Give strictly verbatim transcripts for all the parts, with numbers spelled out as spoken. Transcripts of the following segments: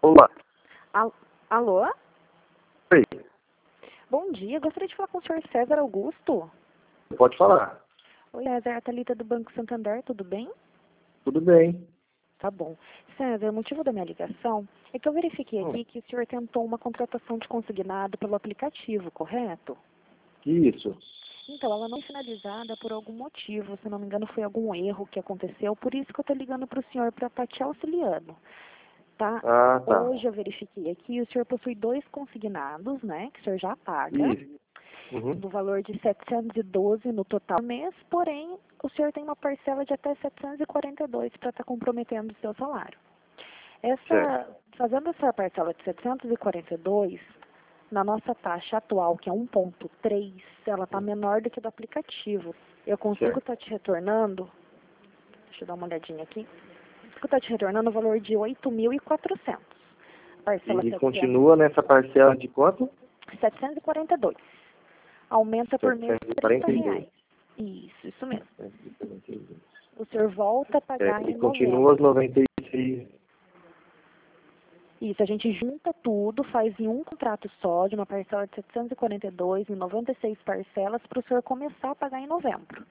Olá. Al- Alô? Oi, Bom dia, gostaria de falar com o senhor César Augusto. pode falar. Oi, César, a Thalita do Banco Santander, tudo bem? Tudo bem. Tá bom. César, o motivo da minha ligação é que eu verifiquei Hum, aqui que o senhor tentou uma contratação de consignado pelo aplicativo, correto? Isso. Então, ela não foi finalizada por algum motivo, se não me engano foi algum erro que aconteceu, por isso que eu estou ligando para o senhor para estar te auxiliando, tá? Ah, tá. Hoje eu verifiquei aqui, o senhor possui dois consignados, né, que o senhor já paga, Isso. Uhum. do valor de setecentos e doze no total do mês, porém, o senhor tem uma parcela de até setecentos e quarenta e dois para estar comprometendo o seu salário. Certo. Essa, fazendo essa parcela de setecentos e quarenta e dois, na nossa taxa atual, que é um ponto três, ela está menor do que do aplicativo. Eu consigo Certo. estar te retornando, deixa eu dar uma olhadinha aqui, consigo estar te retornando o valor de oito mil e quatrocentos. Parcela E setecentos, continua nessa parcela de quanto? setecentos e quarenta e dois. Aumenta por mês setecentos e trinta quarenta e dois. reais. Isso, isso mesmo. setecentos e quarenta e dois. O senhor volta a pagar Certo. E em continua os novembro. noventa e seis. Isso, a gente junta tudo, faz em um contrato só, de uma parcela de setecentos e quarenta e dois, em noventa e seis parcelas, para o senhor começar a pagar em novembro.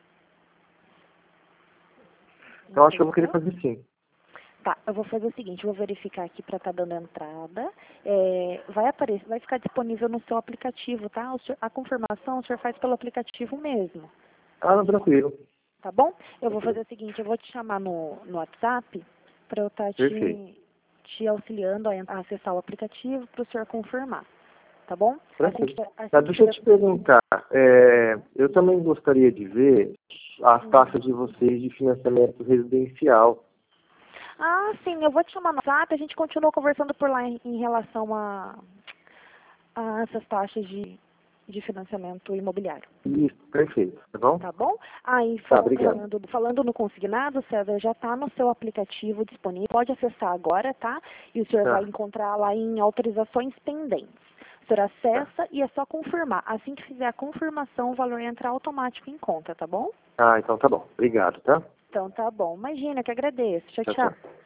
Eu acho que eu vou querer Entendeu? fazer sim. Tá, eu vou fazer o seguinte, eu vou verificar aqui para estar dando entrada. É, vai aparecer, vai ficar disponível no seu aplicativo, tá? O senhor- a confirmação o senhor faz pelo aplicativo mesmo, Ah, não, tranquilo. tá bom? Eu vou fazer Tranquilo. o seguinte, eu vou te chamar no, no WhatsApp para eu estar Perfeito. te, te auxiliando a, en- a acessar o aplicativo para o senhor confirmar, tá bom? Assim que, Tranquilo. assim Tá, que deixa eu tiver... te perguntar. é, eu também gostaria de ver as Hum. taxas de vocês de financiamento residencial. Ah, sim, eu vou te chamar no WhatsApp, a gente continua conversando por lá em, em relação a, a essas taxas de, de financiamento imobiliário. Isso, perfeito. Tá bom? Tá bom? Aí, Tá, fal- obrigado. falando, falando no consignado, César, já está no seu aplicativo disponível, pode acessar agora, tá? E o senhor vai Tá, encontrar lá em autorizações pendentes. O senhor tá. acessa e é só confirmar. Assim que fizer a confirmação, o valor entra automático em conta, tá bom? Ah, então tá bom. Obrigado, tá? Então tá bom. Imagina, que agradeço. Tchau, Tchau, tchau. tchau.